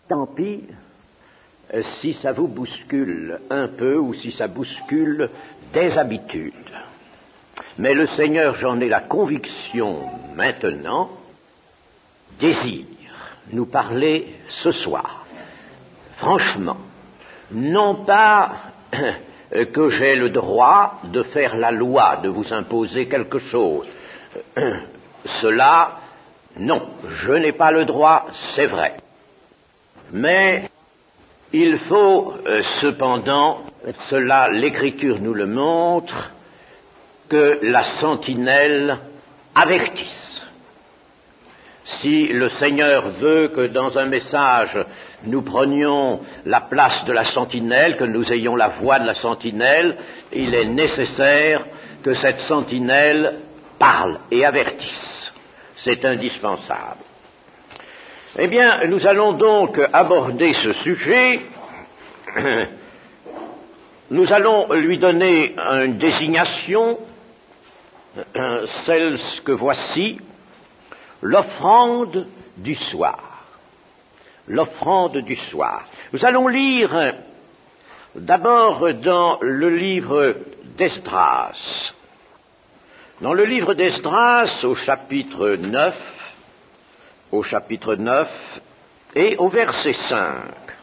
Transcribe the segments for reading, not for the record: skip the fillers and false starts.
Tant pis si ça vous bouscule un peu ou si ça bouscule des habitudes. Mais le Seigneur, j'en ai la conviction maintenant, désire nous parler ce soir. Franchement, non pas que j'ai le droit de faire la loi, de vous imposer quelque chose. Cela, non, je n'ai pas le droit, c'est vrai. Mais il faut cependant, cela l'Écriture nous le montre, que la sentinelle avertisse. Si le Seigneur veut que dans un message nous prenions la place de la sentinelle, que nous ayons la voix de la sentinelle, il est nécessaire que cette sentinelle parle et avertisse. C'est indispensable. Eh bien, nous allons donc aborder ce sujet. Nous allons lui donner une désignation, celle que voici, l'offrande du soir. L'offrande du soir. Nous allons lire d'abord dans le livre d'Esdras. Dans le livre d'Esdras, au chapitre 9 et au verset 5.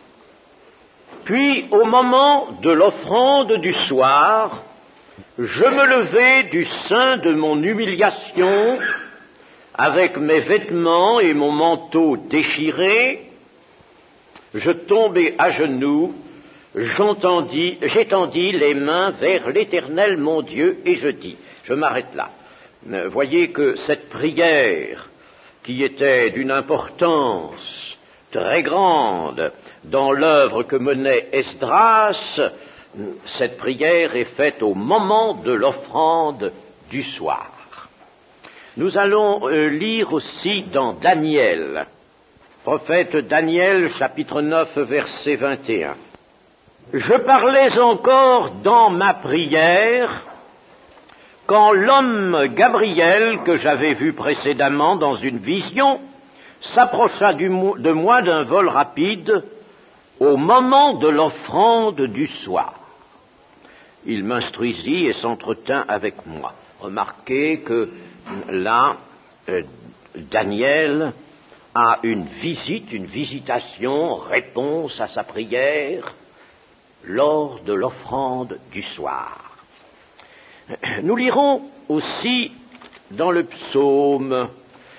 Puis, au moment de l'offrande du soir, je me levai du sein de mon humiliation, avec mes vêtements et mon manteau déchirés, je tombai à genoux, j'étendis les mains vers l'Éternel mon Dieu, et je dis, je m'arrête là. Voyez que cette prière, qui était d'une importance très grande dans l'œuvre que menait Esdras, cette prière est faite au moment de l'offrande du soir. Nous allons lire aussi dans Daniel, prophète Daniel, chapitre 9, verset 21. Je parlais encore dans ma prière quand l'homme Gabriel, que j'avais vu précédemment dans une vision, s'approcha de moi d'un vol rapide au moment de l'offrande du soir. Il m'instruisit et s'entretint avec moi. Remarquez que là, Daniel a une visitation, réponse à sa prière lors de l'offrande du soir. Nous lirons aussi dans le psaume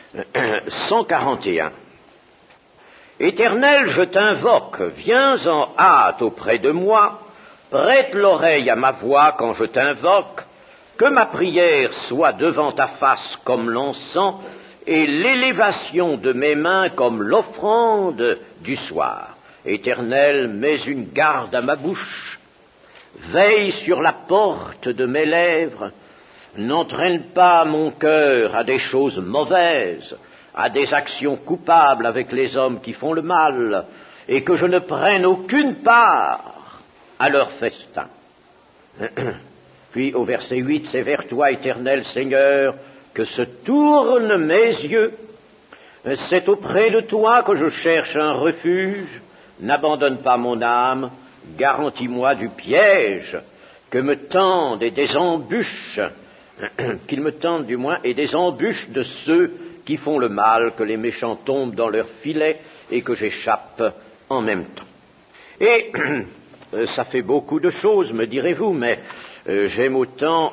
141. Éternel, je t'invoque, viens en hâte auprès de moi, prête l'oreille à ma voix quand je t'invoque, que ma prière soit devant ta face comme l'encens et l'élévation de mes mains comme l'offrande du soir. Éternel, mets une garde à ma bouche, veille sur la porte de mes lèvres, n'entraîne pas mon cœur à des choses mauvaises, à des actions coupables avec les hommes qui font le mal, et que je ne prenne aucune part à leur festin. Puis au verset 8, c'est vers toi, Éternel Seigneur, que se tournent mes yeux. C'est auprès de toi que je cherche un refuge. N'abandonne pas mon âme, garantis-moi du piège que me tendent et des embûches, qu'ils me tendent du moins, et des embûches de ceux qui font le mal, que les méchants tombent dans leur filet et que j'échappe en même temps. Et ça fait beaucoup de choses, me direz-vous, mais j'aime autant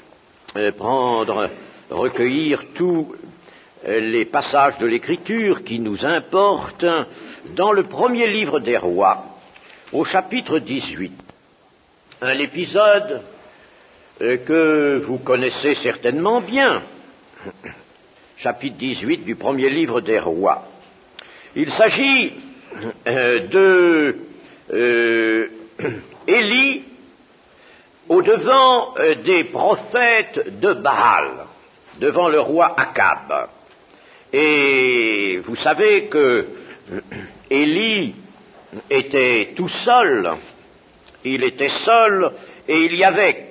recueillir tous les passages de l'Écriture qui nous importent dans le premier livre des Rois, au chapitre 18. Un épisode que vous connaissez certainement bien, chapitre 18 du premier livre des Rois. Il s'agit de Élie au-devant des prophètes de Baal, devant le roi Akab. Et vous savez que Élie était tout seul, il était seul, et il y avait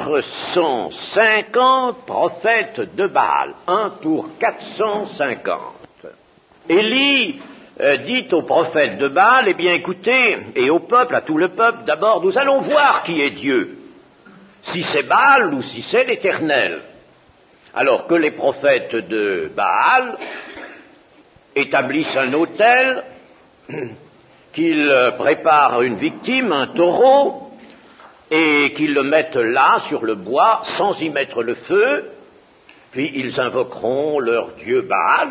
450 prophètes de Baal, un pour 450. Élie dit au prophète de Baal, eh bien écoutez, et au peuple, à tout le peuple, d'abord, nous allons voir qui est Dieu, si c'est Baal ou si c'est l'Éternel. Alors que les prophètes de Baal établissent un autel, qu'ils préparent une victime, un taureau, et qu'ils le mettent là, sur le bois, sans y mettre le feu, puis ils invoqueront leur dieu Baal,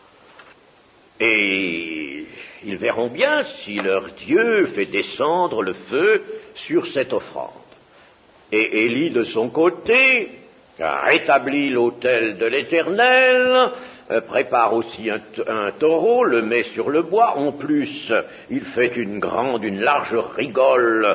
et ils verront bien si leur Dieu fait descendre le feu sur cette offrande. Et Élie, de son côté, rétablit l'autel de l'Éternel, prépare aussi un taureau, le met sur le bois. En plus, il fait une large rigole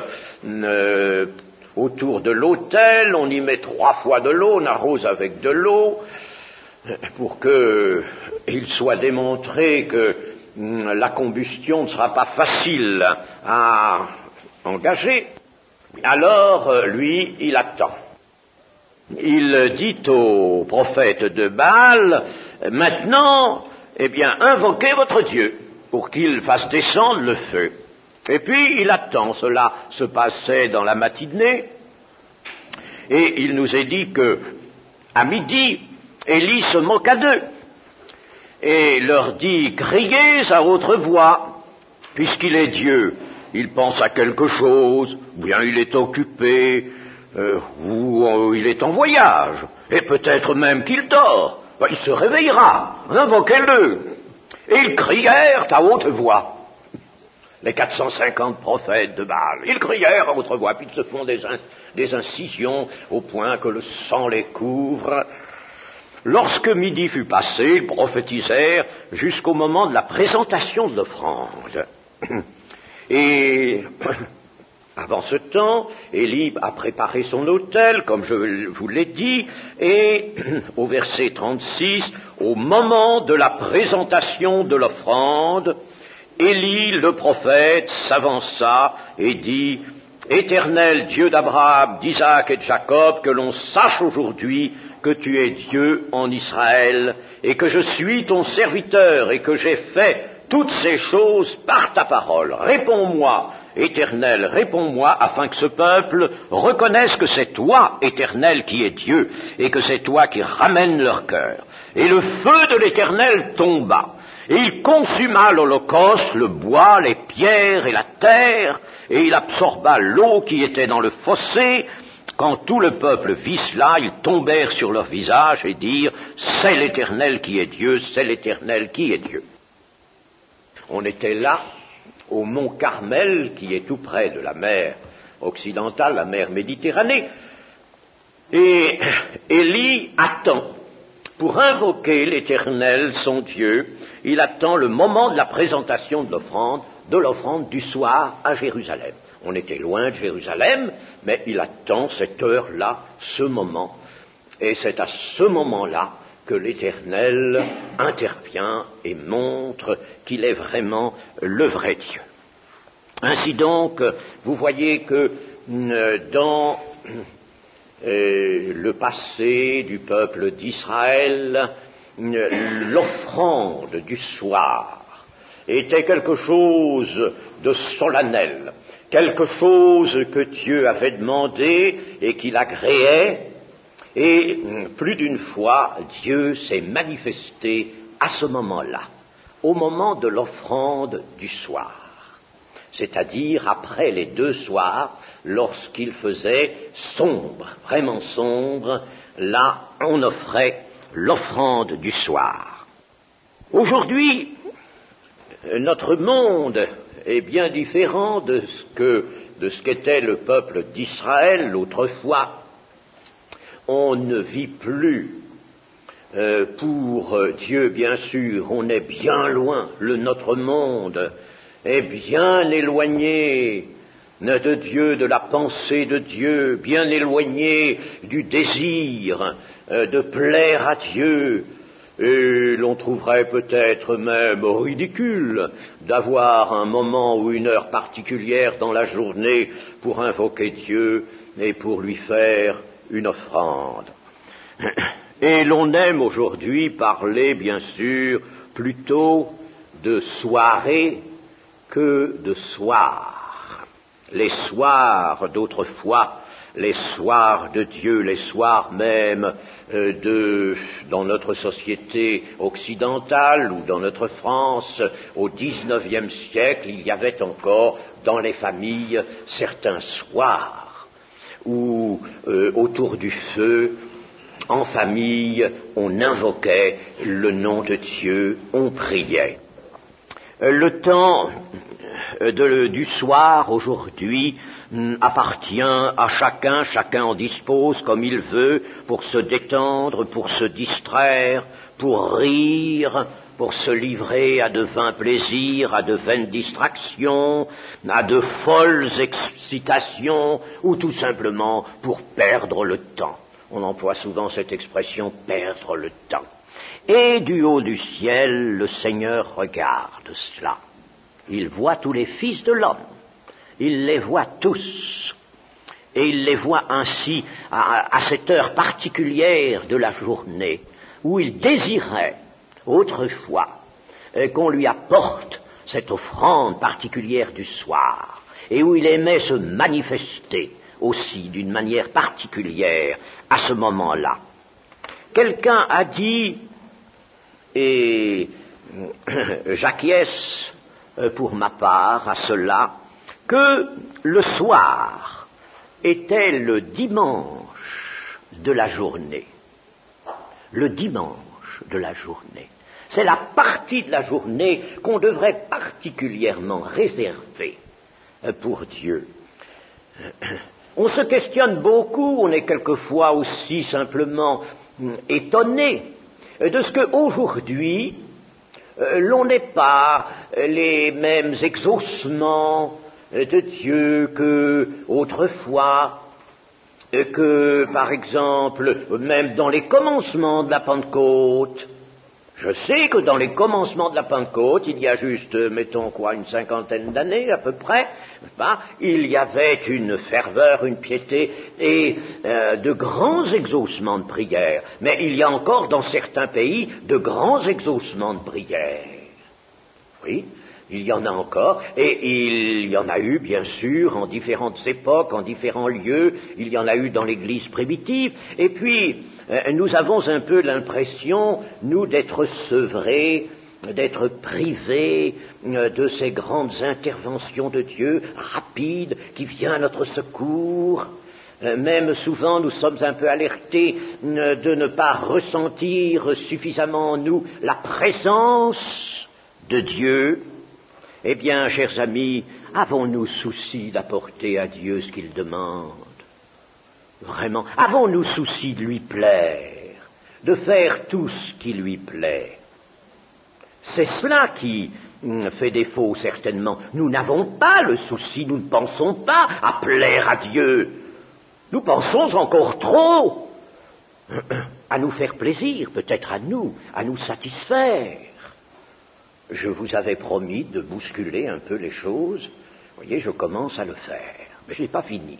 autour de l'autel. On y met 3 fois de l'eau, on arrose avec de l'eau, pour qu'il soit démontré que la combustion ne sera pas facile à engager. Alors, lui, il attend. Il dit au prophète de Baal, maintenant, eh bien, invoquez votre Dieu pour qu'il fasse descendre le feu. Et puis, il attend. Cela se passait dans la matinée. Et il nous est dit que, à midi, Élie se moqua d'eux et leur dit, criez à haute voix, puisqu'il est Dieu. Il pense à quelque chose, ou bien il est occupé, ou il est en voyage, et peut-être même qu'il dort. Il se réveillera, invoquez-le. Et ils crièrent à haute voix. Les 450 prophètes de Baal, ils crièrent à haute voix, puis ils se font des incisions au point que le sang les couvre. Lorsque midi fut passé, ils prophétisèrent jusqu'au moment de la présentation de l'offrande. Et avant ce temps, Élie a préparé son autel, comme je vous l'ai dit, et au verset 36, au moment de la présentation de l'offrande, Élie, le prophète, s'avança et dit, « Éternel Dieu d'Abraham, d'Isaac et de Jacob, que l'on sache aujourd'hui que tu es Dieu en Israël, et que je suis ton serviteur, et que j'ai fait toutes ces choses par ta parole. Réponds-moi, Éternel, réponds-moi, afin que ce peuple reconnaisse que c'est toi, Éternel, qui es Dieu, et que c'est toi qui ramènes leur cœur. » Et le feu de l'Éternel tomba, et il consuma l'holocauste, le bois, les pierres et la terre, et il absorba l'eau qui était dans le fossé. Quand tout le peuple vit cela, ils tombèrent sur leur visage et dirent, « C'est l'Éternel qui est Dieu, c'est l'Éternel qui est Dieu. » On était là, au mont Carmel, qui est tout près de la mer occidentale, la mer Méditerranée, et Élie attend, pour invoquer l'Éternel, son Dieu, il attend le moment de la présentation de l'offrande du soir à Jérusalem. On était loin de Jérusalem, mais il attend cette heure-là, ce moment, et c'est à ce moment-là que l'Éternel intervient et montre qu'il est vraiment le vrai Dieu. Ainsi donc, vous voyez que dans le passé du peuple d'Israël, l'offrande du soir était quelque chose de solennel, quelque chose que Dieu avait demandé et qu'il agréait. Et plus d'une fois, Dieu s'est manifesté à ce moment-là, au moment de l'offrande du soir, c'est-à-dire après les 2 soirs, lorsqu'il faisait sombre, vraiment sombre, là on offrait l'offrande du soir. Aujourd'hui, notre monde est bien différent de ce qu'était le peuple d'Israël autrefois. On ne vit plus pour Dieu, bien sûr, on est bien loin, notre monde est bien éloigné de Dieu, de la pensée de Dieu, bien éloigné du désir de plaire à Dieu. Et l'on trouverait peut-être même ridicule d'avoir un moment ou une heure particulière dans la journée pour invoquer Dieu et pour lui faire une offrande. Et l'on aime aujourd'hui parler, bien sûr, plutôt de soirée que de soir. Les soirs d'autrefois, les soirs de Dieu, les soirs même dans notre société occidentale ou dans notre France, au XIXe siècle, il y avait encore dans les familles certains soirs où, autour du feu, en famille, on invoquait le nom de Dieu, on priait. Le temps du soir, aujourd'hui, appartient à chacun en dispose comme il veut pour se détendre, pour se distraire, pour rire, pour se livrer à de vains plaisirs, à de vaines distractions, à de folles excitations, ou tout simplement pour perdre le temps. On emploie souvent cette expression « perdre le temps ». Et du haut du ciel, le Seigneur regarde cela. Il voit tous les fils de l'homme. Il les voit tous. Et il les voit ainsi à cette heure particulière de la journée où il désirait autrefois qu'on lui apporte cette offrande particulière du soir et où il aimait se manifester aussi d'une manière particulière à ce moment-là. Quelqu'un a dit, et j'acquiesce pour ma part à cela, que le soir était le dimanche de la journée. Le dimanche de la journée. C'est la partie de la journée qu'on devrait particulièrement réserver pour Dieu. On se questionne beaucoup, on est quelquefois aussi simplement étonné de ce qu'aujourd'hui, l'on n'ait pas les mêmes exaucements de Dieu que autrefois, que par exemple, même dans les commencements de la Pentecôte. Je sais que dans les commencements de la Pentecôte, il y a juste, mettons une cinquantaine d'années à peu près, il y avait une ferveur, une piété et de grands exaucements de prière. Mais il y a encore dans certains pays de grands exaucements de prière. Oui, il y en a encore, et il y en a eu, bien sûr, en différentes époques, en différents lieux, il y en a eu dans l'Église primitive, et puis nous avons un peu l'impression, nous, d'être sevrés, d'être privés de ces grandes interventions de Dieu, rapides, qui viennent à notre secours. Même souvent, nous sommes un peu alertés de ne pas ressentir suffisamment en nous la présence de Dieu. Eh bien, chers amis, avons-nous souci d'apporter à Dieu ce qu'il demande? Vraiment, avons-nous souci de lui plaire, de faire tout ce qui lui plaît? C'est cela qui fait défaut, certainement. Nous n'avons pas le souci, nous ne pensons pas à plaire à Dieu. Nous pensons encore trop à nous faire plaisir, peut-être à nous satisfaire. Je vous avais promis de bousculer un peu les choses. Vous voyez, je commence à le faire, mais je n'ai pas fini.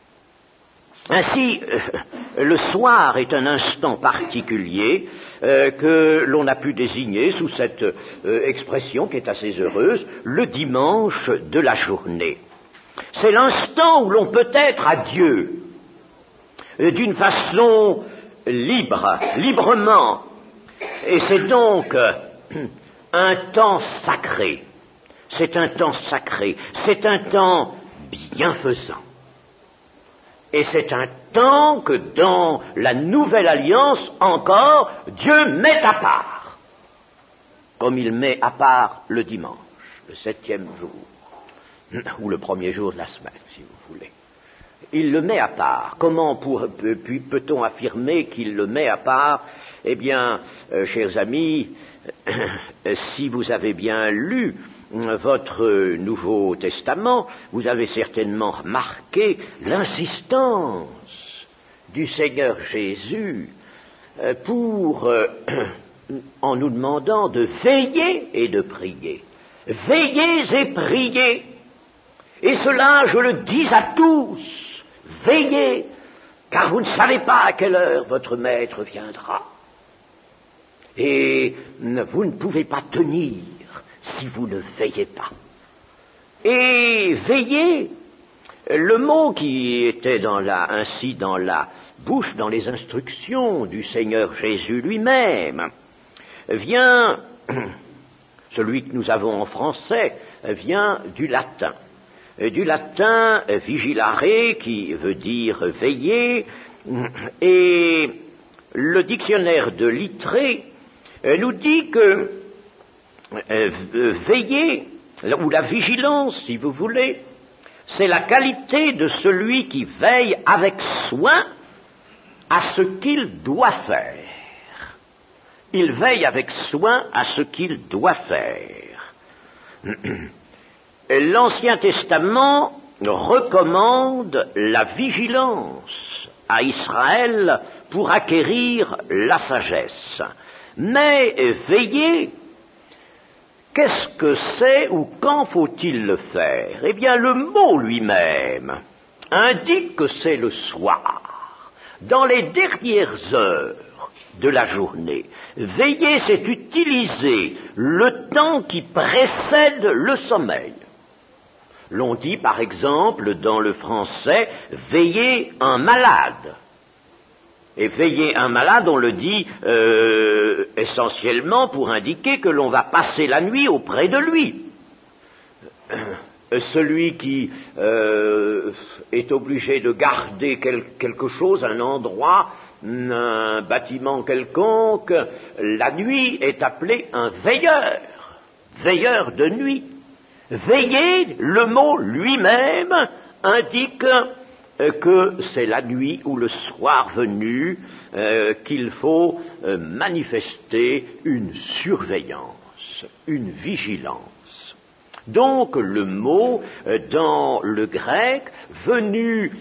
Ainsi, le soir est un instant particulier que l'on a pu désigner sous cette expression qui est assez heureuse, le dimanche de la journée. C'est l'instant où l'on peut être à Dieu d'une façon librement. Et c'est donc un temps sacré. C'est un temps sacré. C'est un temps bienfaisant. Et c'est un temps que dans la Nouvelle Alliance encore, Dieu met à part. Comme il met à part le dimanche, le 7e jour, ou le premier jour de la semaine, si vous voulez. Il le met à part. Comment peut-on affirmer qu'il le met à part? Eh bien, chers amis, si vous avez bien lu votre Nouveau Testament, vous avez certainement remarqué l'insistance du Seigneur Jésus en nous demandant de veiller et de prier. Veillez et priez. Et cela, je le dis à tous, veillez, car vous ne savez pas à quelle heure votre maître viendra. Et vous ne pouvez pas tenir si vous ne veillez pas. Et veiller, le mot qui était ainsi dans la bouche, dans les instructions du Seigneur Jésus lui-même, vient, celui que nous avons en français, vient du latin vigilare, qui veut dire veiller, et le dictionnaire de Littré nous dit que veiller, ou la vigilance, si vous voulez, c'est la qualité de celui qui veille avec soin à ce qu'il doit faire. Il veille avec soin à ce qu'il doit faire. L'Ancien Testament recommande la vigilance à Israël pour acquérir la sagesse. Mais veiller, qu'est-ce que c'est ou quand faut-il le faire? Eh bien, le mot lui-même indique que c'est le soir, dans les dernières heures de la journée. Veiller, c'est utiliser le temps qui précède le sommeil. L'on dit, par exemple, dans le français, veiller un malade. Et veiller un malade, on le dit essentiellement pour indiquer que l'on va passer la nuit auprès de lui. Celui qui est obligé de garder quelque chose, un endroit, un bâtiment quelconque, la nuit est appelé un veilleur de nuit. Veiller, le mot lui-même indique que c'est la nuit ou le soir venu qu'il faut manifester une surveillance, une vigilance. Donc le mot dans le grec, venu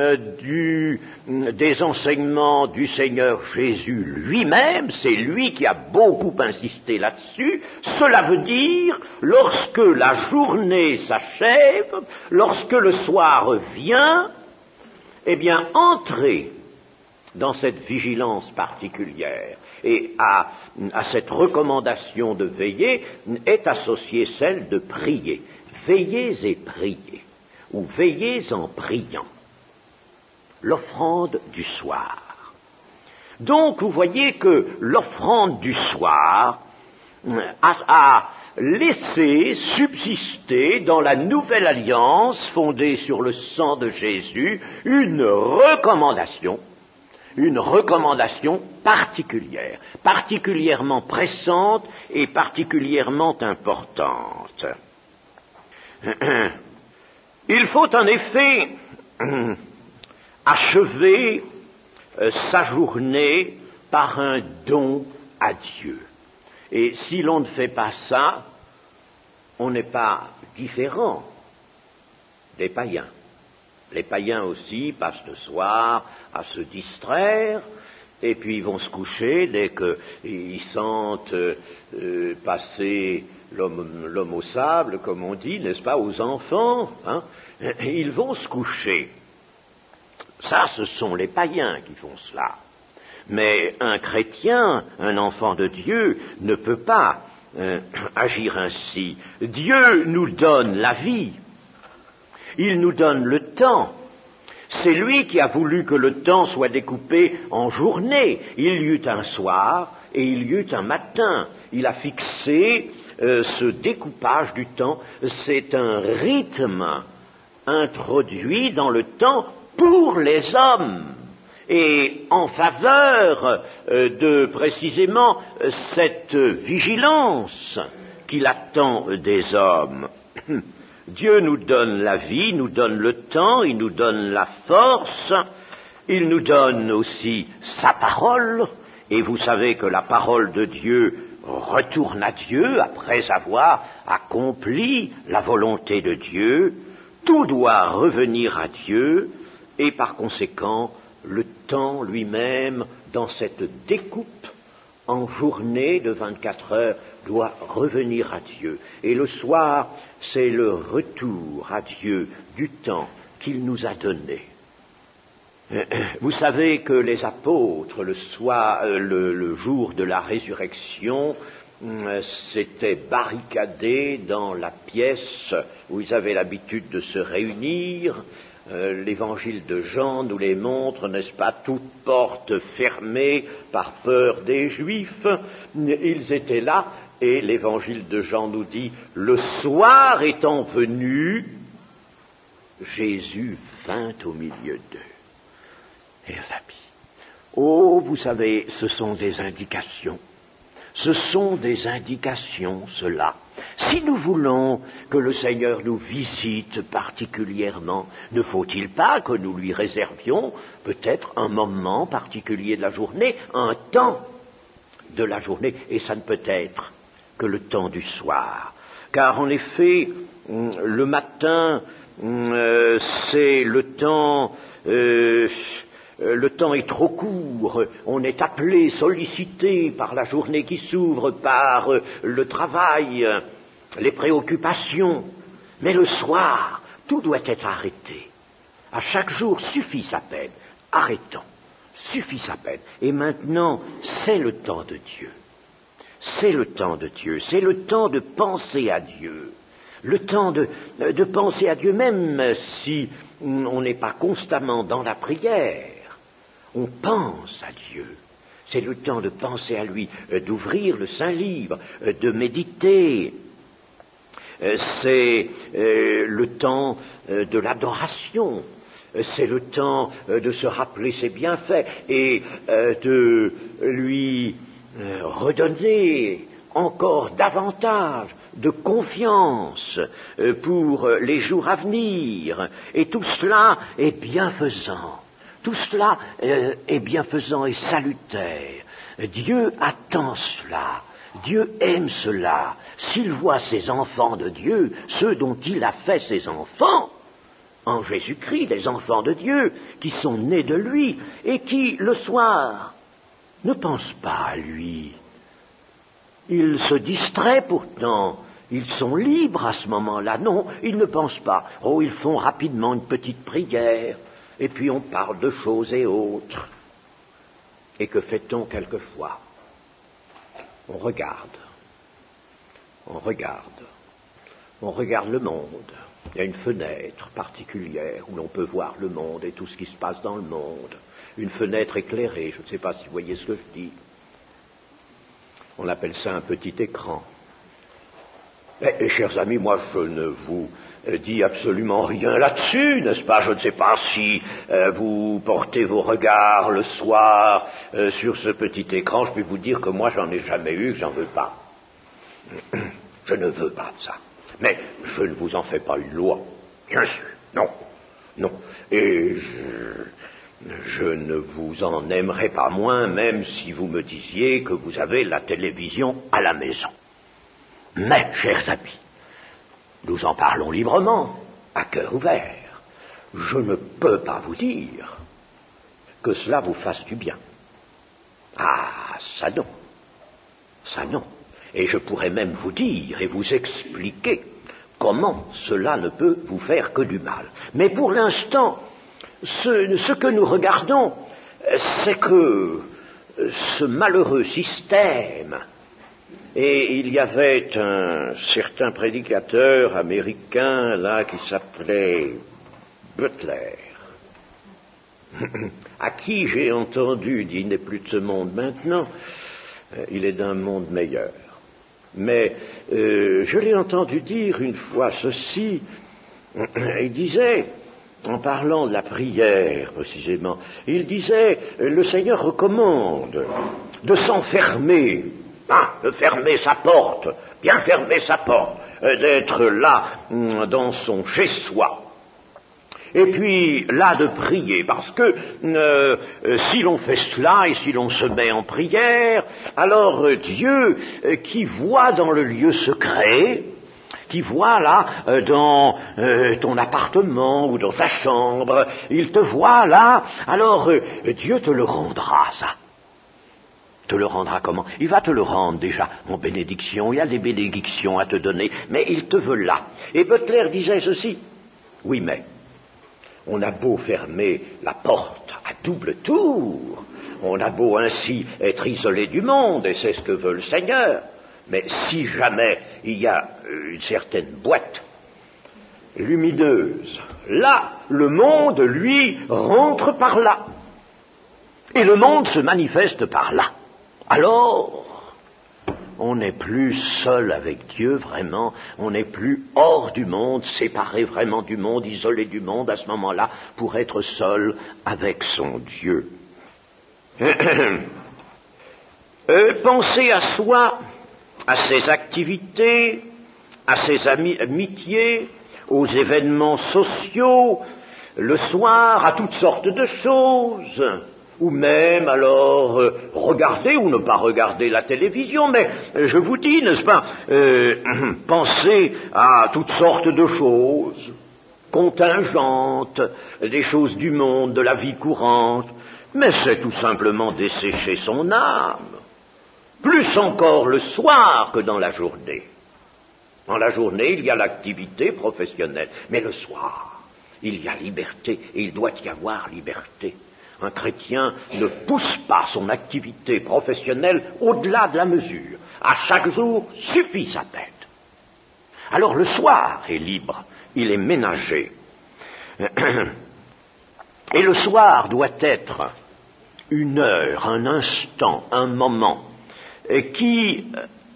des enseignements du Seigneur Jésus lui-même, c'est lui qui a beaucoup insisté là-dessus, cela veut dire lorsque la journée s'achève, lorsque le soir vient, eh bien entrer dans cette vigilance particulière. Et à cette recommandation de veiller est associée celle de prier. Veillez et priez, ou veillez en priant. L'offrande du soir. Donc vous voyez que l'offrande du soir a laissé subsister dans la nouvelle alliance fondée sur le sang de Jésus une recommandation particulière, particulièrement pressante et particulièrement importante. Il faut en effet achever sa journée par un don à Dieu. Et si l'on ne fait pas ça, on n'est pas différent des païens. Les païens aussi passent le soir à se distraire, et puis ils vont se coucher dès qu'ils sentent passer l'homme au sable, comme on dit, n'est-ce pas, aux enfants, hein, ils vont se coucher. Ça, ce sont les païens qui font cela. Mais un chrétien, un enfant de Dieu, ne peut pas agir ainsi. Dieu nous donne la vie. Il nous donne le temps. C'est lui qui a voulu que le temps soit découpé en journées. Il y eut un soir et il y eut un matin. Il a fixé ce découpage du temps. C'est un rythme introduit dans le temps pour les hommes et en faveur de précisément cette vigilance qu'il attend des hommes. Dieu nous donne la vie, nous donne le temps, il nous donne la force, il nous donne aussi sa parole, et vous savez que la parole de Dieu retourne à Dieu après avoir accompli la volonté de Dieu. Tout doit revenir à Dieu, et par conséquent, le temps lui-même, dans cette découpe en journée de 24 heures, doit revenir à Dieu. Et le soir, c'est le retour à Dieu du temps qu'il nous a donné. Vous savez que les apôtres, le jour de la résurrection, s'étaient barricadés dans la pièce où ils avaient l'habitude de se réunir. L'évangile de Jean nous les montre, n'est-ce pas, toutes portes fermées par peur des Juifs. Ils étaient là, et l'évangile de Jean nous dit, le soir étant venu, Jésus vint au milieu d'eux. Chers amis, oh, vous savez, ce sont des indications. Ce sont des indications, cela. Si nous voulons que le Seigneur nous visite particulièrement, ne faut-il pas que nous lui réservions peut-être un moment particulier de la journée, un temps de la journée, et ça ne peut être que le temps du soir. Car en effet, le matin, c'est le temps est trop court, on est appelé, sollicité par la journée qui s'ouvre, par le travail, les préoccupations. Mais le soir, tout doit être arrêté. À chaque jour suffit sa peine. Arrêtons, suffit sa peine. Et maintenant, c'est le temps de Dieu. C'est le temps de Dieu, c'est le temps de penser à Dieu. Le temps de penser à Dieu, même si on n'est pas constamment dans la prière. On pense à Dieu. C'est le temps de penser à lui, d'ouvrir le Saint-Livre, de méditer. C'est le temps de l'adoration. C'est le temps de se rappeler ses bienfaits et de lui redonner encore davantage de confiance pour les jours à venir. Et tout cela est bienfaisant. Tout cela est bienfaisant et salutaire. Dieu attend cela. Dieu aime cela. S'il voit ses enfants de Dieu, ceux dont il a fait ses enfants, en Jésus-Christ, des enfants de Dieu, qui sont nés de lui, et qui, le soir, ne pensent pas à lui. Ils se distraient pourtant. Ils sont libres à ce moment-là. Non, ils ne pensent pas. Oh, ils font rapidement une petite prière. Et puis on parle de choses et autres. Et que fait-on quelquefois? On regarde le monde. Il y a une fenêtre particulière où l'on peut voir le monde et tout ce qui se passe dans le monde. Une fenêtre éclairée, je ne sais pas si vous voyez ce que je dis. On appelle ça un petit écran. Mais, chers amis, moi je ne vous dis absolument rien là-dessus, n'est-ce pas? Je ne sais pas si vous portez vos regards le soir sur ce petit écran. Je peux vous dire que moi j'en ai jamais eu, que j'en veux pas. Je ne veux pas de ça. Mais je ne vous en fais pas une loi. Bien sûr, non. Et je ne vous en aimerais pas moins, même si vous me disiez que vous avez la télévision à la maison. Mais, chers amis, nous en parlons librement, à cœur ouvert. Je ne peux pas vous dire que cela vous fasse du bien. Ah, ça non. Et je pourrais même vous dire et vous expliquer comment cela ne peut vous faire que du mal. Mais pour l'instant, ce que nous regardons, c'est que ce malheureux système, et il y avait un certain prédicateur américain là qui s'appelait Butler, à qui j'ai entendu dire, il n'est plus de ce monde maintenant, il est d'un monde meilleur. Mais je l'ai entendu dire une fois ceci, il disait, en parlant de la prière précisément, il disait, le Seigneur recommande de s'enfermer, de fermer sa porte, bien fermer sa porte, d'être là dans son chez-soi. Et puis là de prier, parce que si l'on fait cela et si l'on se met en prière, alors Dieu qui voit dans le lieu secret, qui voit là dans ton appartement ou dans ta chambre, il te voit là, alors Dieu te le rendra ça. Te le rendra comment? Il va te le rendre déjà en bénédiction, il y a des bénédictions à te donner, mais il te veut là. Et Butler disait ceci, oui mais, on a beau fermer la porte à double tour, on a beau ainsi être isolé du monde, et c'est ce que veut le Seigneur, Mais si jamais il y a une certaine boîte lumineuse, là, le monde, lui, rentre par là. Et le monde se manifeste par là. Alors, on n'est plus seul avec Dieu, vraiment, on n'est plus hors du monde, séparé vraiment du monde, isolé du monde à ce moment-là, pour être seul avec son Dieu. Penser à soi, à ses activités, à ses amitiés, aux événements sociaux, le soir, à toutes sortes de choses, ou même alors regarder ou ne pas regarder la télévision, mais je vous dis, n'est-ce pas, penser à toutes sortes de choses contingentes, des choses du monde, de la vie courante, mais c'est tout simplement dessécher son âme, plus encore le soir que dans la journée. Dans la journée, il y a l'activité professionnelle, mais le soir, il y a liberté, et il doit y avoir liberté. Un chrétien ne pousse pas son activité professionnelle au-delà de la mesure. À chaque jour suffit sa peine. Alors le soir est libre, il est ménagé. Et le soir doit être une heure, un instant, un moment qui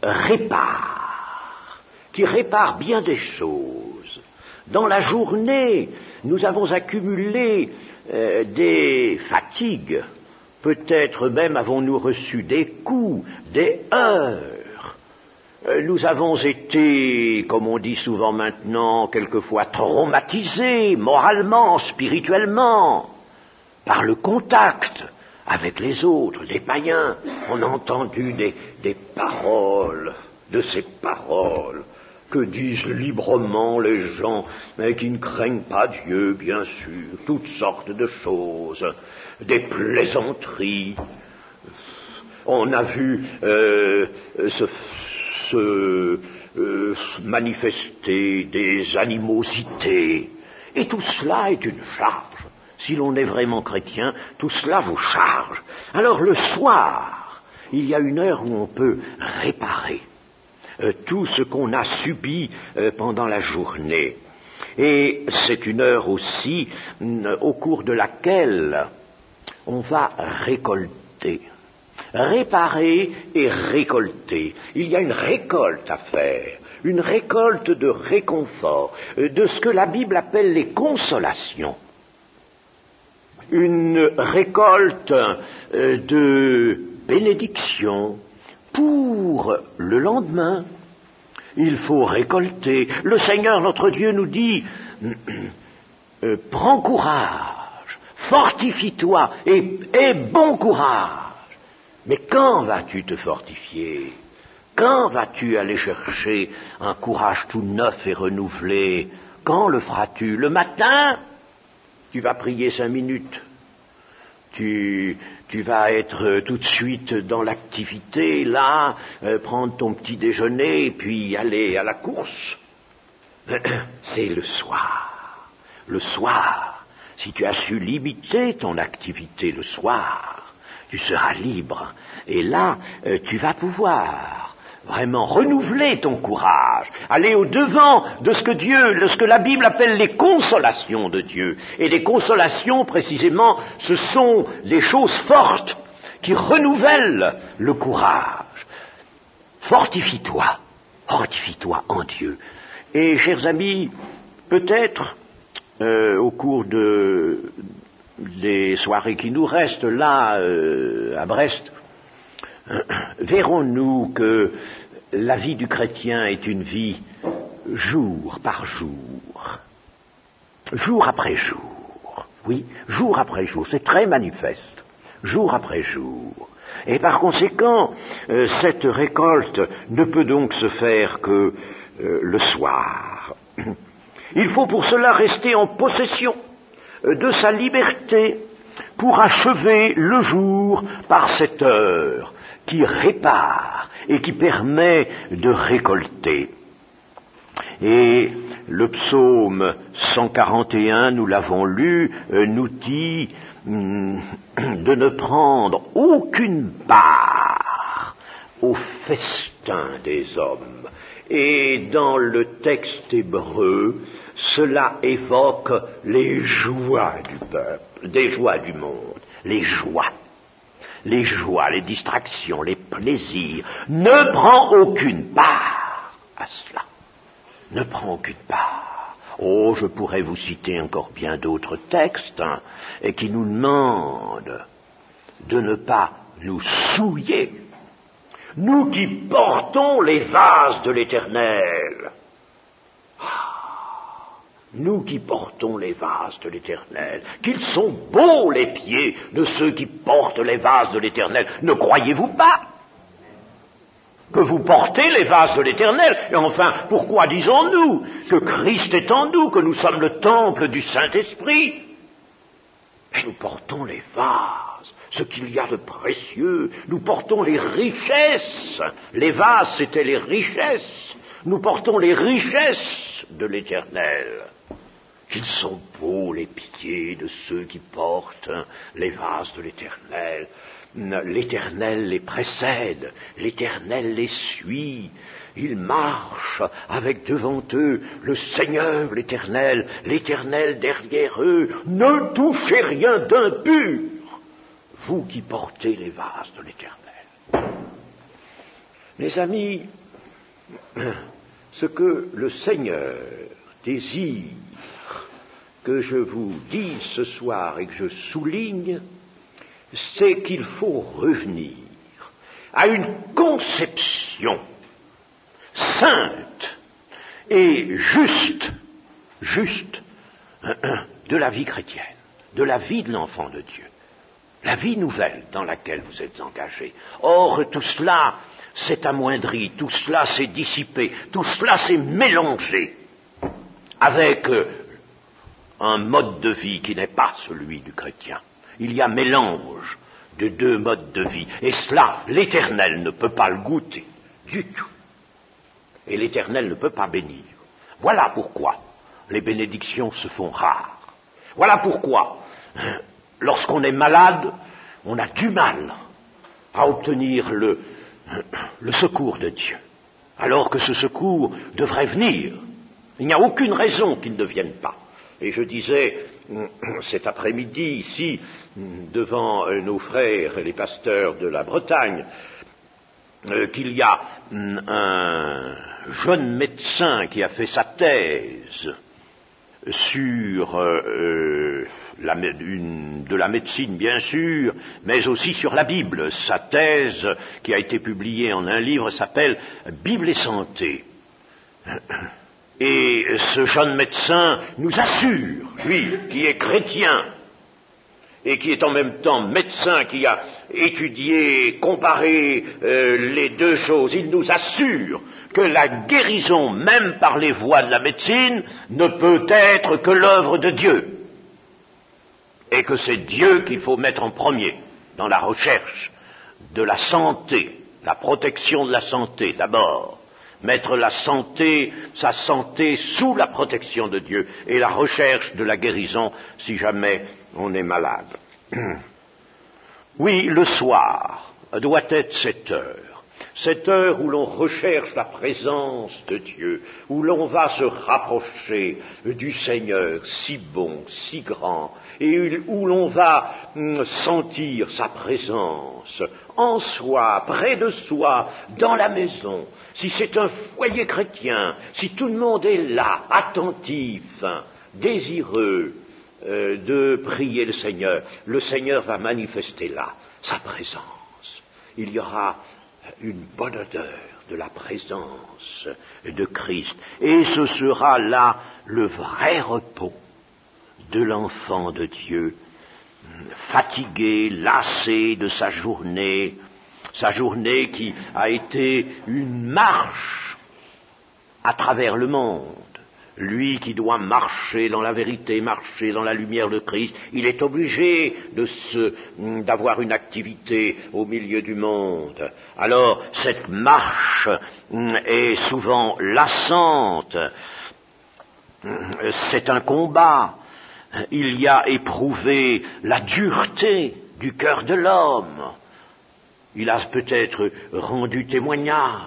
répare bien des choses. Dans la journée, nous avons accumulé des fatigues, peut-être même avons-nous reçu des coups, des heurts. Nous avons été, comme on dit souvent maintenant, quelquefois traumatisés, moralement, spirituellement, par le contact avec les autres, les païens. On a entendu des paroles, de ces paroles que disent librement les gens, mais qui ne craignent pas Dieu, bien sûr, toutes sortes de choses, des plaisanteries. On a vu se manifester des animosités, et tout cela est une charge. Si l'on est vraiment chrétien, tout cela vous charge. Alors le soir, il y a une heure où on peut réparer tout ce qu'on a subi pendant la journée. Et c'est une heure aussi au cours de laquelle on va récolter. Réparer et récolter. Il y a une récolte à faire, une récolte de réconfort, de ce que la Bible appelle les consolations. Une récolte de bénédiction pour le lendemain. Il faut récolter. Le Seigneur notre Dieu nous dit prends courage, fortifie-toi et aie bon courage. Mais quand vas-tu te fortifier? Quand vas-tu aller chercher un courage tout neuf et renouvelé? Quand le feras-tu? Le matin? Tu vas prier 5 minutes. Tu vas être tout de suite dans l'activité, là, prendre ton petit déjeuner, et puis aller à la course. C'est le soir. Le soir, si tu as su limiter ton activité le soir, tu seras libre. Et là, tu vas pouvoir vraiment renouveler ton courage, aller au-devant de ce que la Bible appelle les consolations de Dieu. Et les consolations, précisément, ce sont les choses fortes qui renouvellent le courage. Fortifie-toi en Dieu. Et, chers amis, peut-être, au cours des soirées qui nous restent là, à Brest, verrons-nous que la vie du chrétien est une vie jour par jour, jour après jour, oui, jour après jour, c'est très manifeste, jour après jour. Et par conséquent, cette récolte ne peut donc se faire que le soir. Il faut pour cela rester en possession de sa liberté pour achever le jour par cette heure qui répare et qui permet de récolter. Et le psaume 141, nous l'avons lu, nous dit de ne prendre aucune part au festin des hommes. Et dans le texte hébreu, cela évoque les joies du peuple, des joies du monde, les joies, les distractions, les plaisirs. Ne prend aucune part à cela. Ne prend aucune part. Oh, je pourrais vous citer encore bien d'autres textes et qui nous demandent de ne pas nous souiller. Nous qui portons les vases de l'Éternel. Nous qui portons les vases de l'Éternel, qu'ils sont beaux les pieds de ceux qui portent les vases de l'Éternel. Ne croyez-vous pas que vous portez les vases de l'Éternel? Et enfin, pourquoi disons-nous que Christ est en nous, que nous sommes le temple du Saint-Esprit? Et nous portons les vases, ce qu'il y a de précieux. Nous portons les richesses. Les vases, c'était les richesses. Nous portons les richesses de l'Éternel. Qu'ils sont beaux les pieds de ceux qui portent les vases de l'Éternel. L'Éternel les précède, l'Éternel les suit. Ils marchent avec devant eux le Seigneur, l'Éternel derrière eux. Ne touchez rien d'impur, vous qui portez les vases de l'Éternel. Mes amis, ce que le Seigneur désire que je vous dise ce soir et que je souligne, c'est qu'il faut revenir à une conception sainte et juste de la vie chrétienne, de la vie de l'enfant de Dieu, la vie nouvelle dans laquelle vous êtes engagés. Or, tout cela s'est amoindri, tout cela s'est dissipé, tout cela s'est mélangé avec un mode de vie qui n'est pas celui du chrétien. Il y a mélange de deux modes de vie, et cela, l'Éternel ne peut pas le goûter du tout. Et l'Éternel ne peut pas bénir. Voilà pourquoi les bénédictions se font rares. Voilà pourquoi, lorsqu'on est malade, on a du mal à obtenir le secours de Dieu, alors que ce secours devrait venir. Il n'y a aucune raison qu'il ne vienne pas. Et je disais cet après-midi ici, devant nos frères les pasteurs de la Bretagne, qu'il y a un jeune médecin qui a fait sa thèse sur de la médecine bien sûr, mais aussi sur la Bible. Sa thèse, qui a été publiée en un livre, s'appelle « Bible et santé ». Et ce jeune médecin nous assure, lui, qui est chrétien, et qui est en même temps médecin, qui a étudié, comparé les deux choses, il nous assure que la guérison, même par les voies de la médecine, ne peut être que l'œuvre de Dieu. Et que c'est Dieu qu'il faut mettre en premier dans la recherche de la santé, la protection de la santé d'abord. Mettre sa santé sous la protection de Dieu et la recherche de la guérison si jamais on est malade. Oui, le soir doit être cette heure où l'on recherche la présence de Dieu, où l'on va se rapprocher du Seigneur si bon, si grand, et où l'on va sentir sa présence en soi, près de soi, dans la maison. Si c'est un foyer chrétien, si tout le monde est là, attentif, désireux de prier le Seigneur va manifester là sa présence. Il y aura une bonne odeur de la présence de Christ. Et ce sera là le vrai repos de l'enfant de Dieu, fatigué, lassé de sa journée qui a été une marche à travers le monde. Lui qui doit marcher dans la vérité, marcher dans la lumière de Christ, il est obligé d'avoir une activité au milieu du monde. Alors, cette marche est souvent lassante. C'est un combat. Il y a éprouvé la dureté du cœur de l'homme. Il a peut-être rendu témoignage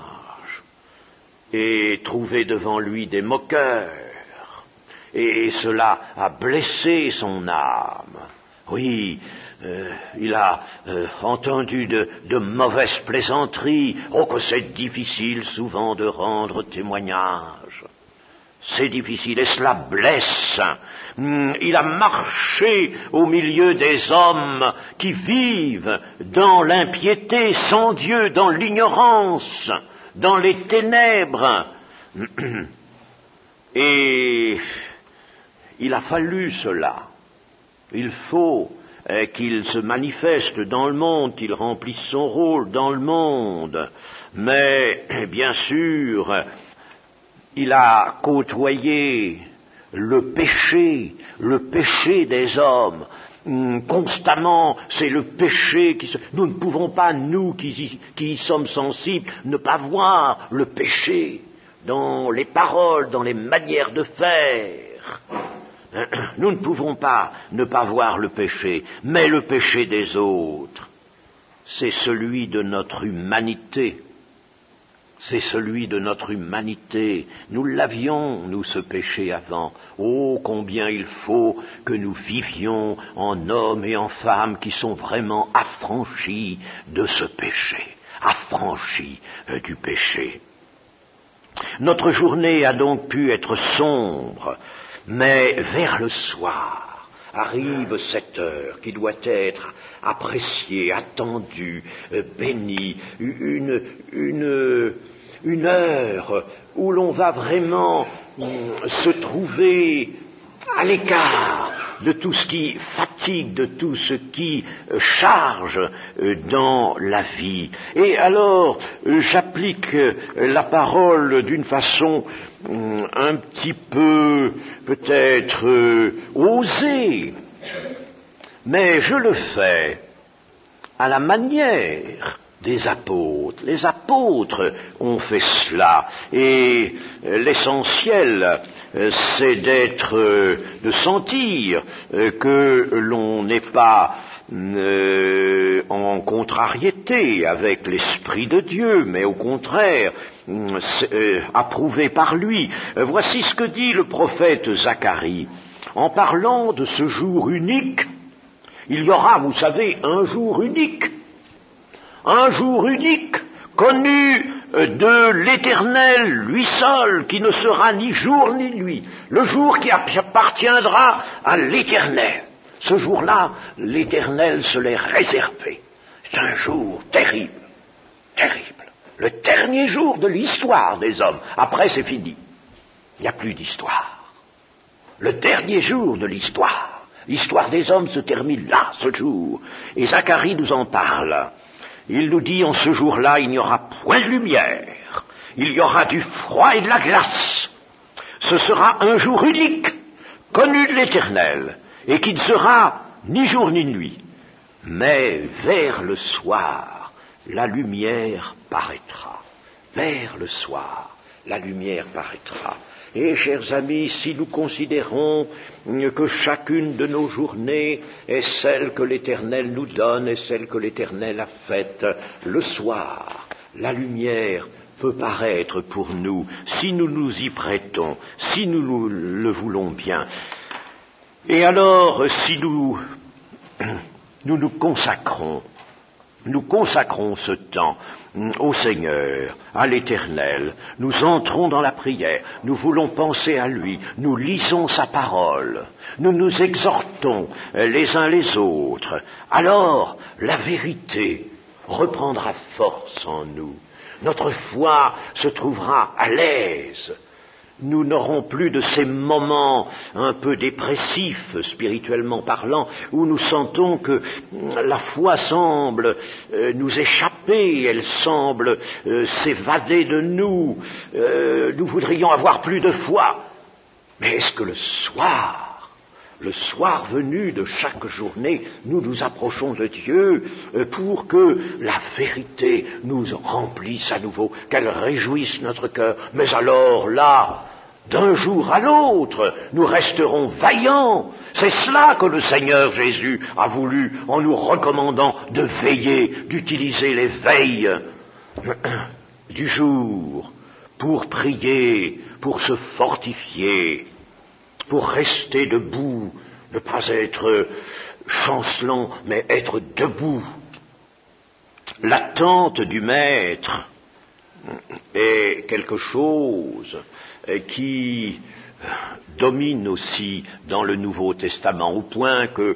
et trouvé devant lui des moqueurs, et cela a blessé son âme. Oui, il a entendu de mauvaises plaisanteries. Oh, que c'est difficile souvent de rendre témoignage. C'est difficile et cela blesse. Il a marché au milieu des hommes qui vivent dans l'impiété, sans Dieu, dans l'ignorance, dans les ténèbres. Et il a fallu cela. Il faut qu'il se manifeste dans le monde, qu'il remplisse son rôle dans le monde. Mais, bien sûr, il a côtoyé le péché des hommes. Constamment, c'est le péché qui nous ne pouvons pas, nous qui y sommes sensibles, ne pas voir le péché dans les paroles, dans les manières de faire. Nous ne pouvons pas ne pas voir le péché, mais le péché des autres, c'est celui de notre humanité. C'est celui de notre humanité. Nous l'avions, nous, ce péché avant. Oh, combien il faut que nous vivions en hommes et en femmes qui sont vraiment affranchis de ce péché, affranchis du péché. Notre journée a donc pu être sombre, mais vers le soir arrive cette heure qui doit être appréciée, attendue, bénie, une heure où l'on va vraiment se trouver à l'écart de tout ce qui fatigue, de tout ce qui charge dans la vie. Et alors, j'applique la parole d'une façon un petit peu, peut-être, osée, mais je le fais à la manière des apôtres. Les apôtres ont fait cela, et l'essentiel, c'est de sentir que l'on n'est pas en contrariété avec l'Esprit de Dieu, mais au contraire, approuvé par lui. Voici ce que dit le prophète Zacharie, en parlant de ce jour unique. Il y aura, vous savez, un jour unique, connu de l'Éternel, lui seul, qui ne sera ni jour ni nuit, le jour qui appartiendra à l'Éternel. Ce jour-là, l'Éternel se l'est réservé. C'est un jour terrible, terrible. Le dernier jour de l'histoire des hommes. Après, c'est fini. Il n'y a plus d'histoire. Le dernier jour de l'histoire. L'histoire des hommes se termine là, ce jour. Et Zacharie nous en parle. Il nous dit, en ce jour-là, il n'y aura point de lumière. Il y aura du froid et de la glace. Ce sera un jour unique, connu de l'Éternel, et qui ne sera ni jour ni nuit. Mais vers le soir, la lumière paraîtra. Vers le soir, la lumière paraîtra. Et, chers amis, si nous considérons que chacune de nos journées est celle que l'Éternel nous donne, est celle que l'Éternel a faite, le soir, la lumière peut paraître pour nous, si nous nous y prêtons, si nous le voulons bien. Et alors, si nous consacrons ce temps au Seigneur, à l'Éternel, nous entrons dans la prière, nous voulons penser à lui, nous lisons sa parole, nous nous exhortons les uns les autres, alors la vérité reprendra force en nous, notre foi se trouvera à l'aise. Nous n'aurons plus de ces moments un peu dépressifs, spirituellement parlant, où nous sentons que la foi semble nous échapper, elle semble s'évader de nous. Nous voudrions avoir plus de foi. Mais est-ce que le soir venu de chaque journée, nous nous approchons de Dieu pour que la vérité nous remplisse à nouveau, qu'elle réjouisse notre cœur. Mais alors là, D'un jour à l'autre, nous resterons vaillants. C'est cela que le Seigneur Jésus a voulu en nous recommandant de veiller, d'utiliser les veilles du jour pour prier, pour se fortifier, pour rester debout, ne pas être chancelant, mais être debout. L'attente du Maître est quelque chose qui domine aussi dans le Nouveau Testament, au point que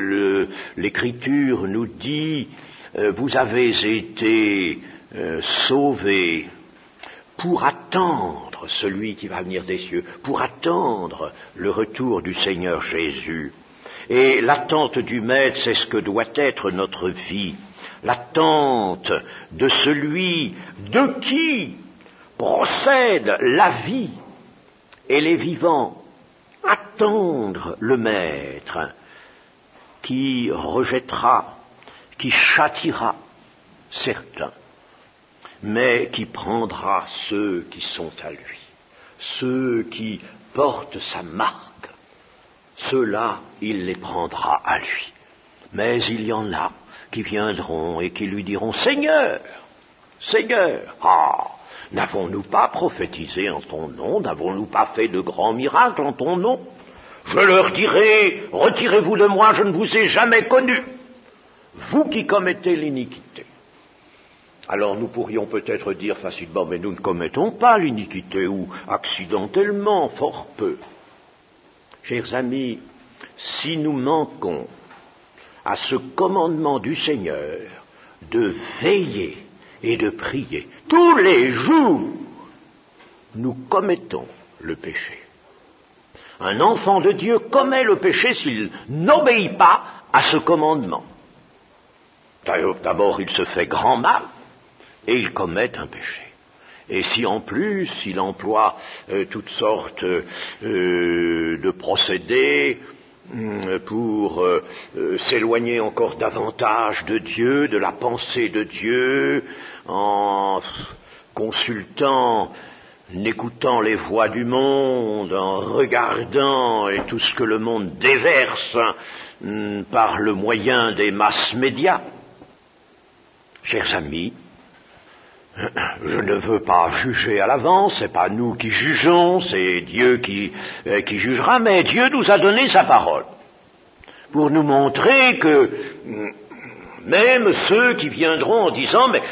l'Écriture nous dit vous avez été sauvés pour attendre celui qui va venir des cieux, pour attendre le retour du Seigneur Jésus. Et l'attente du Maître, c'est ce que doit être notre vie. L'attente de celui de qui procède la vie et les vivants. Attendre le Maître qui rejettera, qui châtiera certains, mais qui prendra ceux qui sont à lui, ceux qui portent sa marque. Ceux-là, il les prendra à lui. Mais il y en a qui viendront et qui lui diront « Seigneur, Seigneur, n'avons-nous pas prophétisé en ton nom? N'avons-nous pas fait de grands miracles en ton nom? Je leur dirai, retirez-vous de moi, je ne vous ai jamais connu, vous qui commettez l'iniquité. » Alors nous pourrions peut-être dire facilement, mais nous ne commettons pas l'iniquité, ou accidentellement, fort peu. Chers amis, si nous manquons à ce commandement du Seigneur de veiller et de prier tous les jours, nous commettons le péché. Un enfant de Dieu commet le péché s'il n'obéit pas à ce commandement. D'abord, il se fait grand mal et il commet un péché. Et si en plus il emploie toutes sortes de procédés pour s'éloigner encore davantage de Dieu, de la pensée de Dieu, en consultant, en écoutant les voix du monde, en regardant et tout ce que le monde déverse par le moyen des masses médias. Chers amis, je ne veux pas juger à l'avance, c'est pas nous qui jugeons, c'est Dieu qui jugera, mais Dieu nous a donné sa parole pour nous montrer que même ceux qui viendront en disant mais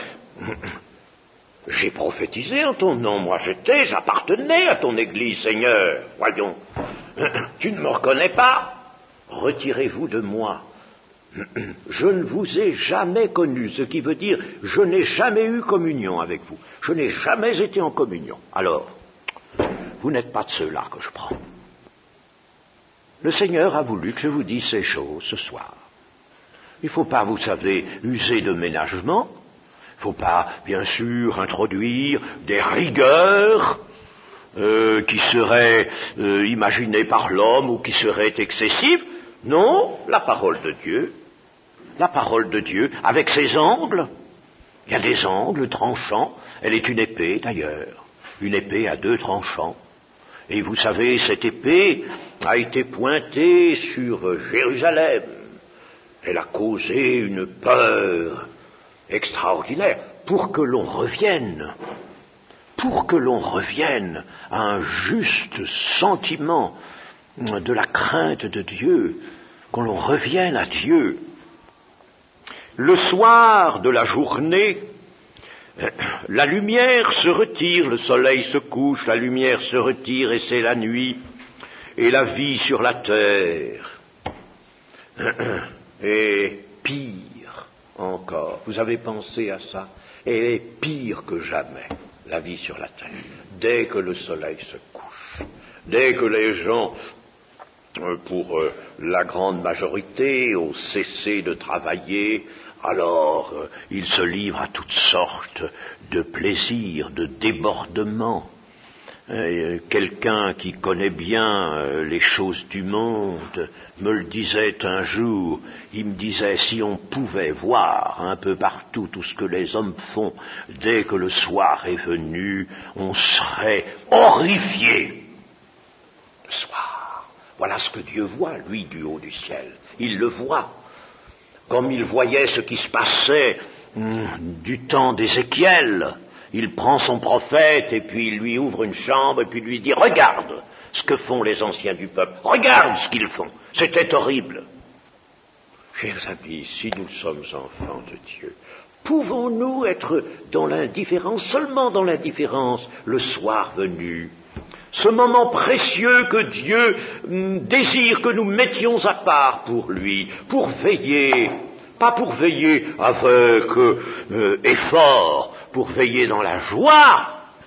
j'ai prophétisé en ton nom, moi j'appartenais à ton Église, Seigneur, voyons, tu ne me reconnais pas, retirez-vous de moi. Je ne vous ai jamais connu, ce qui veut dire je n'ai jamais eu communion avec vous, je n'ai jamais été en communion. Alors, vous n'êtes pas de ceux-là que je prends. Le Seigneur a voulu que je vous dise ces choses ce soir. Il ne faut pas, vous savez, user de ménagement, il ne faut pas, bien sûr, introduire des rigueurs qui seraient imaginées par l'homme ou qui seraient excessives. Non, la parole de Dieu, avec ses angles, il y a des angles tranchants, elle est une épée d'ailleurs, une épée à 2 tranchants, et vous savez, cette épée a été pointée sur Jérusalem, elle a causé une peur extraordinaire, pour que l'on revienne à un juste sentiment de la crainte de Dieu, qu'on l'on revienne à Dieu. Le soir de la journée, la lumière se retire, le soleil se couche, la lumière se retire et c'est la nuit, et la vie sur la terre est pire encore. Vous avez pensé à ça? Elle est pire que jamais, la vie sur la terre. Dès que le soleil se couche, dès que les gens, pour la grande majorité, ont cessé de travailler, alors ils se livrent à toutes sortes de plaisirs, de débordements. Quelqu'un qui connaît bien les choses du monde me le disait un jour, il me disait si on pouvait voir un peu partout tout ce que les hommes font dès que le soir est venu, on serait horrifié. Le soir. Voilà ce que Dieu voit, lui, du haut du ciel. Il le voit. Comme il voyait ce qui se passait du temps d'Ézéchiel. Il prend son prophète et puis il lui ouvre une chambre et puis lui dit « Regarde ce que font les anciens du peuple. Regarde ce qu'ils font. C'était horrible. » Chers amis, si nous sommes enfants de Dieu, pouvons-nous être dans l'indifférence, seulement dans l'indifférence, le soir venu? Ce moment précieux que Dieu désire que nous mettions à part pour lui, pour veiller, pas pour veiller avec effort, pour veiller dans la joie,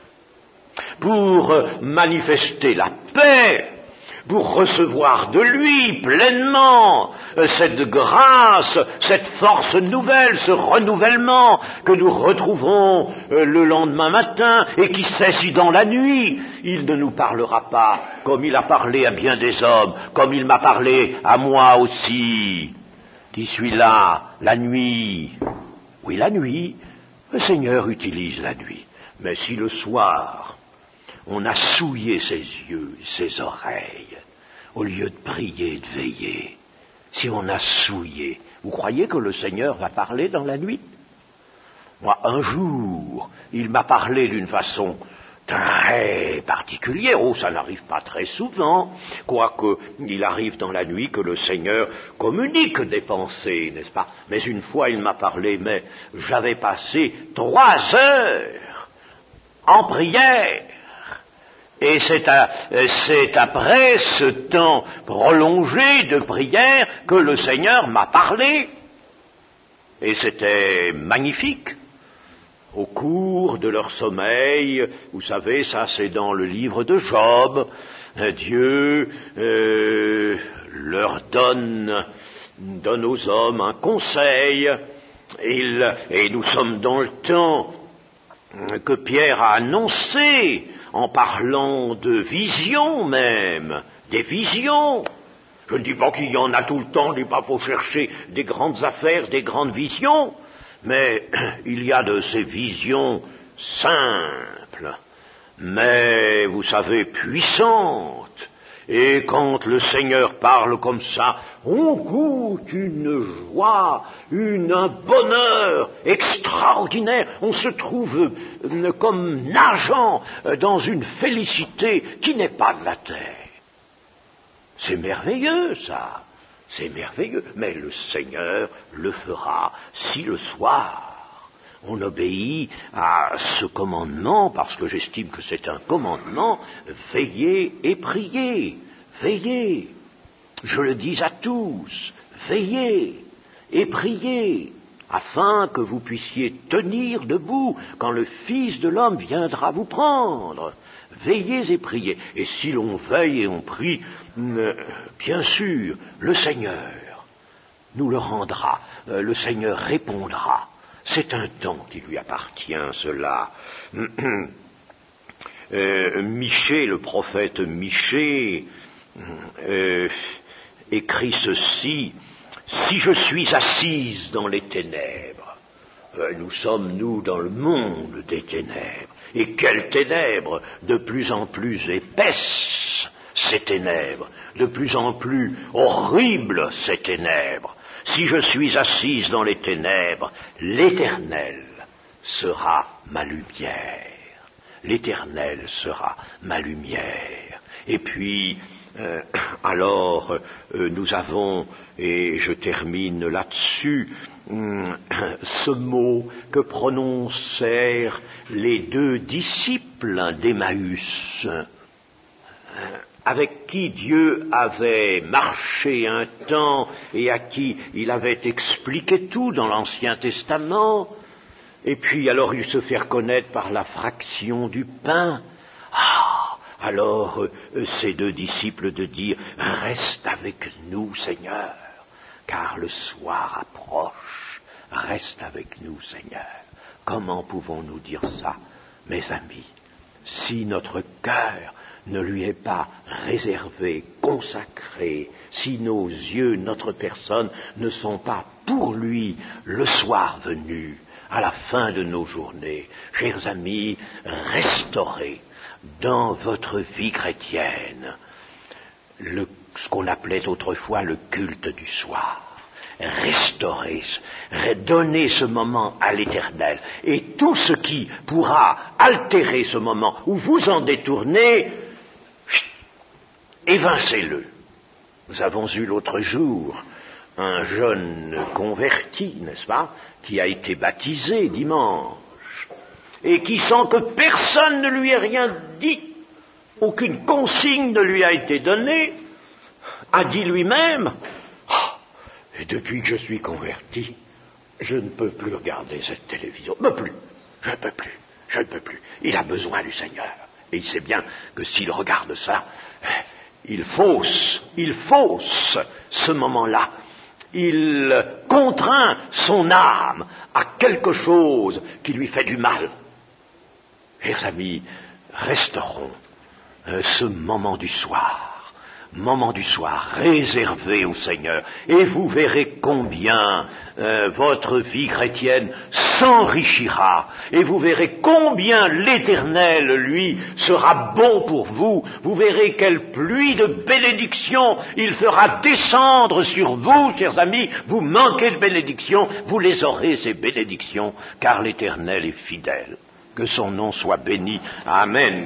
pour manifester la paix, pour recevoir de lui pleinement cette grâce, cette force nouvelle, ce renouvellement que nous retrouvons le lendemain matin et qui cesse dans la nuit. Il ne nous parlera pas comme il a parlé à bien des hommes, comme il m'a parlé à moi aussi, qui suis là, la nuit. Oui, la nuit, le Seigneur utilise la nuit. Mais si le soir, on a souillé ses yeux, ses oreilles, au lieu de prier et de veiller, si on a souillé, vous croyez que le Seigneur va parler dans la nuit? Moi, un jour, il m'a parlé d'une façon très particulière. Oh, ça n'arrive pas très souvent, quoique il arrive dans la nuit que le Seigneur communique des pensées, n'est-ce pas? Mais une fois, il m'a parlé, mais j'avais passé 3 heures en prière. Et c'est après ce temps prolongé de prière que le Seigneur m'a parlé. Et c'était magnifique. Au cours de leur sommeil, vous savez, ça c'est dans le livre de Job, Dieu leur donne aux hommes un conseil, et nous sommes dans le temps que Pierre a annoncé, en parlant de visions même, des visions. Je ne dis pas qu'il y en a tout le temps, je ne dis pas qu'il faut chercher des grandes affaires, des grandes visions, mais il y a de ces visions simples, mais vous savez, puissantes. Et quand le Seigneur parle comme ça, on goûte une joie, un bonheur extraordinaire. On se trouve comme nageant dans une félicité qui n'est pas de la terre. C'est merveilleux, ça. C'est merveilleux. Mais le Seigneur le fera si le soir on obéit à ce commandement, parce que j'estime que c'est un commandement, veillez et priez, veillez. Je le dis à tous, veillez et priez, afin que vous puissiez tenir debout quand le Fils de l'homme viendra vous prendre. Veillez et priez. Et si l'on veille et on prie, bien sûr, le Seigneur nous le rendra, le Seigneur répondra. C'est un temps qui lui appartient, cela. Michée, le prophète Michée, écrit ceci: « Si je suis assise dans les ténèbres », nous sommes, nous, dans le monde des ténèbres. Et quelles ténèbres! De plus en plus épaisses, ces ténèbres, de plus en plus horribles, ces ténèbres. Si je suis assise dans les ténèbres, l'Éternel sera ma lumière. L'Éternel sera ma lumière. Et puis, alors, nous avons, et je termine là-dessus, ce mot que prononcèrent les 2 disciples d'Emmaüs, avec qui Dieu avait marché un temps et à qui il avait expliqué tout dans l'Ancien Testament, et puis alors il se fait reconnaître par la fraction du pain. Alors ces 2 disciples de dire: « Reste avec nous, Seigneur, car le soir approche. Reste avec nous, Seigneur. » Comment pouvons-nous dire ça, mes amis, si notre cœur ne lui est pas réservé, consacré, si nos yeux, notre personne ne sont pas pour lui le soir venu, à la fin de nos journées? Chers amis, restaurez dans votre vie chrétienne ce qu'on appelait autrefois le culte du soir. Restaurer, redonner ce moment à l'Éternel. Et tout ce qui pourra altérer ce moment ou vous en détourner, évincez-le. Nous avons eu l'autre jour un jeune converti, n'est-ce pas, qui a été baptisé dimanche, et qui, sans que personne ne lui ait rien dit, aucune consigne ne lui a été donnée, a dit lui-même: et depuis que je suis converti, je ne peux plus regarder cette télévision. Je ne peux plus. Il a besoin du Seigneur. Et il sait bien que s'il regarde ça, il fausse ce moment-là. Il contraint son âme à quelque chose qui lui fait du mal. Chers amis, restaurons ce moment du soir réservé au Seigneur, et vous verrez combien votre vie chrétienne s'enrichira, et vous verrez combien l'Éternel, lui, sera bon pour vous. Vous verrez quelle pluie de bénédictions il fera descendre sur vous, chers amis. Vous manquez de bénédictions, vous les aurez, ces bénédictions, car l'Éternel est fidèle. Que son nom soit béni. Amen.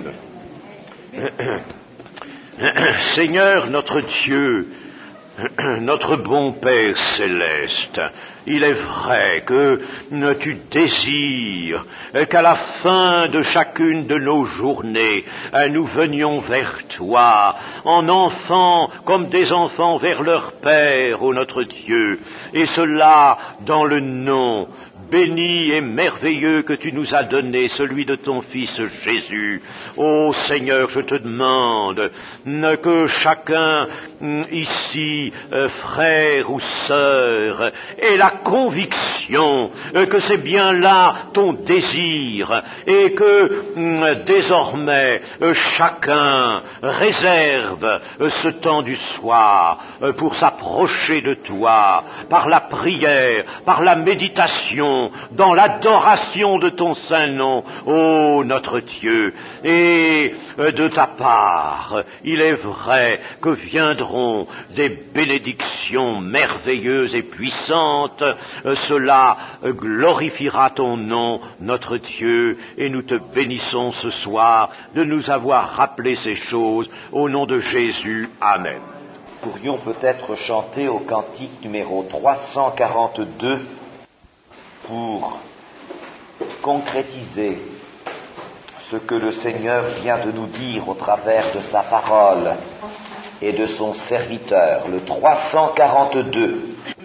Seigneur notre Dieu, notre bon Père céleste, il est vrai que tu désires qu'à la fin de chacune de nos journées, nous venions vers toi, en enfants comme des enfants vers leur Père, ô notre Dieu, et cela dans le nom béni et merveilleux que tu nous as donné, celui de ton Fils Jésus. Ô Seigneur, je te demande que chacun ici, frère ou sœur, ait la conviction que c'est bien là ton désir, et que désormais chacun réserve ce temps du soir pour s'approcher de toi par la prière, par la méditation, dans l'adoration de ton saint nom, ô notre Dieu. Et de ta part, il est vrai que viendront des bénédictions merveilleuses et puissantes. Cela glorifiera ton nom, notre Dieu, et nous te bénissons ce soir de nous avoir rappelé ces choses. Au nom de Jésus, Amen. Nous pourrions peut-être chanter au cantique numéro 342 pour concrétiser ce que le Seigneur vient de nous dire au travers de sa parole et de son serviteur, le 342.